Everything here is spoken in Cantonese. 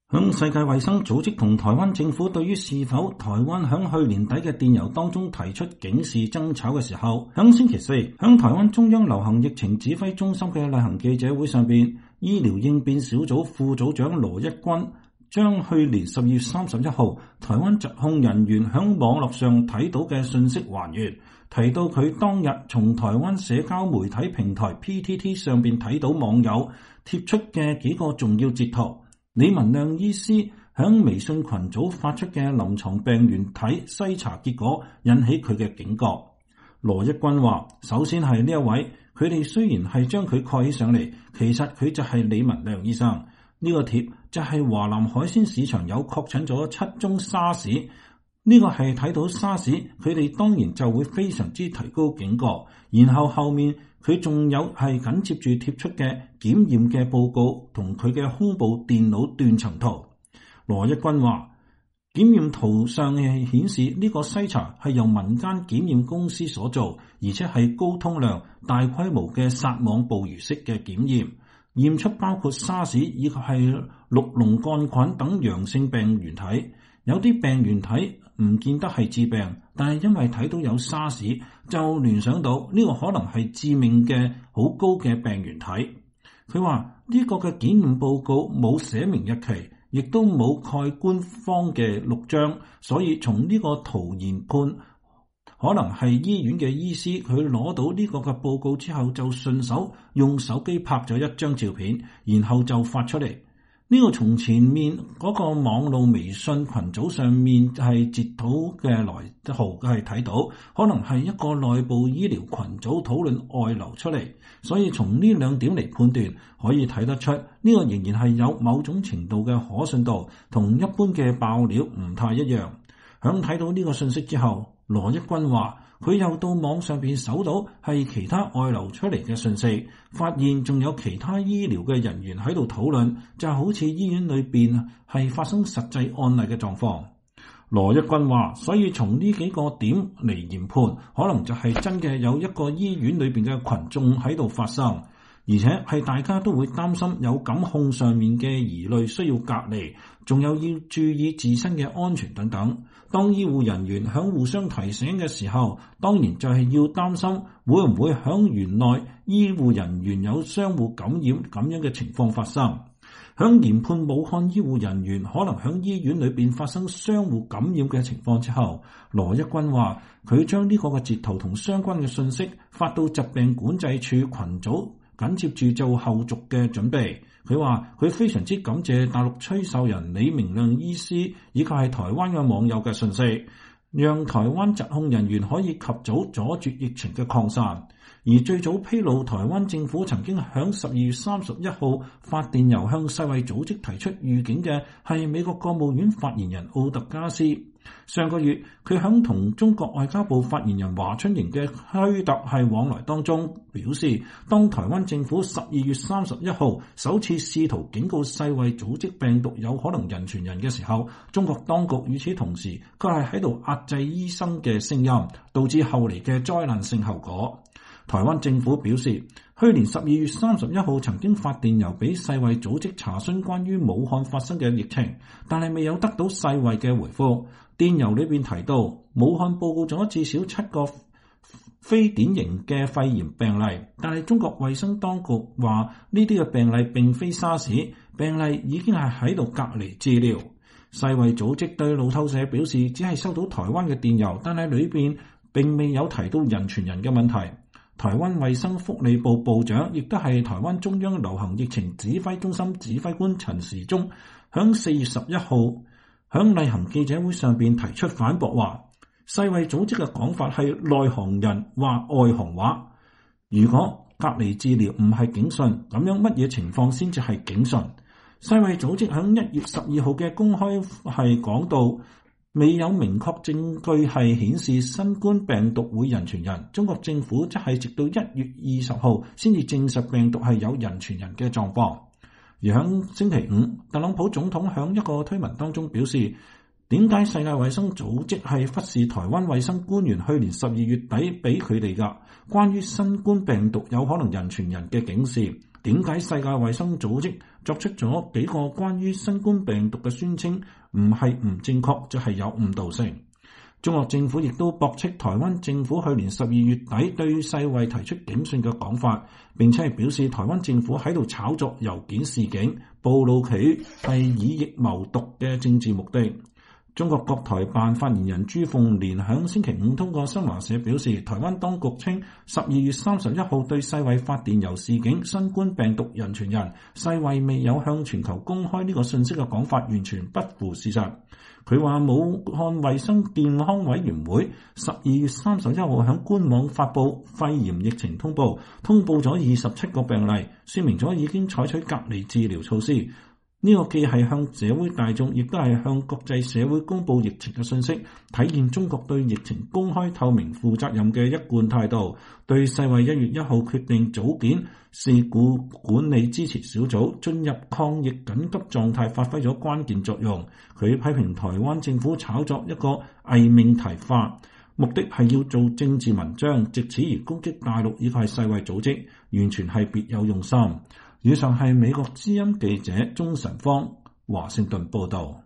響世界衛生組織同台灣政府對於是否台灣響去年底嘅電郵當中提出警示爭吵嘅時候，響星期四響台灣中央流行疫情指揮中心嘅例行記者會上邊，醫療應變小組副組長羅一鈞將去年12月31號台灣疾控人員響網絡上睇到嘅信息還原，提到佢當日從台灣社交媒體平台 PTT 上邊睇到網友貼出嘅幾個重要截圖。李文亮醫師響微信群組發出嘅臨床病原體篩查結果引起佢嘅警覺。羅一鈞話：首先係呢一位，佢哋雖然係將佢蓋起上嚟，其實佢就係李文亮醫生。呢個貼就係華南海鮮市場有確診咗7宗沙士，呢個係睇到沙士，佢哋當然就會非常之提高警覺。然後面佢仲有係緊接住貼出嘅檢驗嘅報告同佢嘅胸部電腦斷層圖。羅一鈞話：檢驗圖上係顯示呢個篩查係由民間檢驗公司所做，而且係高通量、大規模嘅撒網捕魚式嘅檢驗，驗出包括沙士以及係鹿龍桿菌等陽性病原體。有啲病原體唔見得係致病，但係因為睇到有沙士，就聯想到呢個可能係致命嘅好高嘅病原體。佢話呢個嘅檢驗報告冇寫明日期，亦都冇蓋官方嘅錄章，所以從呢個圖研判，可能係醫院嘅醫師佢攞到呢個嘅報告之後，就順手用手機拍咗一張照片，然後就發出嚟。呢個從前面嗰個網絡微信群組上面係截圖嘅來圖係睇到，可能係一個內部醫療群組討論外流出嚟，所以從呢兩點嚟判斷，可以睇得出呢個仍然係有某種程度嘅可信度，同一般嘅爆料唔太一樣。響睇到呢個信息之後，羅一鈞話佢又到網上邊搜到係其他外流出嚟嘅信息，發現仲有其他醫療嘅人員喺度討論，就好似醫院裏邊係發生實際案例嘅狀況。羅一鈞話，所以從呢幾個點嚟研判，可能就係真嘅有一個醫院裏邊嘅群眾喺度發生，而且係大家都會擔心有感控上面嘅疑慮需要隔離，仲有要注意自身嘅安全等等。當醫護人員響互相提醒嘅時候，當然就係要擔心會唔會響園內醫護人員有相互感染咁樣嘅情況發生。響研判武漢醫護人員可能響醫院裏邊發生相互感染嘅情況之後，羅一鈞話佢將呢個嘅截圖同相關嘅信息發到疾病管制處群組，緊接住做後續嘅準備。佢話佢非常之感謝大陸吹哨人李明亮醫師以及係台灣嘅網友嘅信息，讓台灣疾控人員可以及早阻絕疫情嘅擴散。而最早披露台灣政府曾經響12月31號發電郵向世衛組織提出預警嘅係美國國務院發言人奧特加斯。上個月佢響同中國外交部發言人華春瑩嘅推特係往來當中表示，當台灣政府12月31號首次試圖警告世衛組織病毒有可能人傳人嘅時候，中國當局與此同時佢係喺度壓制醫生嘅聲音，導致後嚟嘅災難性後果。台灣政府表示，去年12月31號曾經發電郵俾世衛組織查詢關於武漢發生嘅疫情，但係未有得到世衛嘅回覆。電郵裏邊提到，武漢報告咗至少7個非典型嘅肺炎病例，但係中國衛生當局話呢啲嘅病例並非沙士，病例已經係喺度隔離治療。世衛組織對路透社表示，只係收到台灣嘅電郵，但係裏邊並未有提到人傳人嘅問題。台灣衛生福利部部長亦都係台灣中央流行疫情指揮中心指揮官陳時中，響4月11號響例行記者會上邊提出反駁，話世衛組織嘅講法係內行人話外行話。如果隔離治療唔係警訊，咁樣乜嘢情況先至係警訊？世衛組織響1月12號嘅公開係講到，未有明確證據係顯示新冠病毒會人傳人，中國政府則係直到1月20號先至證實病毒係有人傳人嘅狀況。而響星期五，特朗普總統響一個推文當中表示，點解世界衛生組織係忽視台灣衛生官員去年12月底俾佢哋㗎關於新冠病毒有可能人傳人嘅警示？ 點解世界衛生組織作出咗幾個關於新冠病毒嘅宣稱唔係唔正確，就係有誤導性。中國政府亦都駁斥台灣政府去年12月底對世衛提出警訊嘅講法，並且係表示台灣政府喺度炒作郵件事件，暴露佢係以疫謀獨嘅政治目的。中國國台辦發言人朱鳳蓮響星期五通過新華社表示，台灣當局稱12月31號對世衛發電郵示警新冠病毒人傳人，世衛未有向全球公開呢個信息嘅講法完全不符事實。佢話武漢衛生健康委員會12月31號響官網發布肺炎疫情通報咗27個病例，說明咗已經採取隔離治療措施。呢個既係向社會大眾，亦都係向國際社會公布疫情嘅信息，體現中國對疫情公開透明負責任嘅一貫態度，對世衛1月1號決定組建事故管理支持小組進入抗疫緊急狀態發揮咗關鍵作用。佢批評台灣政府炒作一個偽命題化，目的係要做政治文章，藉此而攻擊大陸以及世衛組織，完全係別有用心。以上係美國之音記者鍾晨芳華盛頓報道。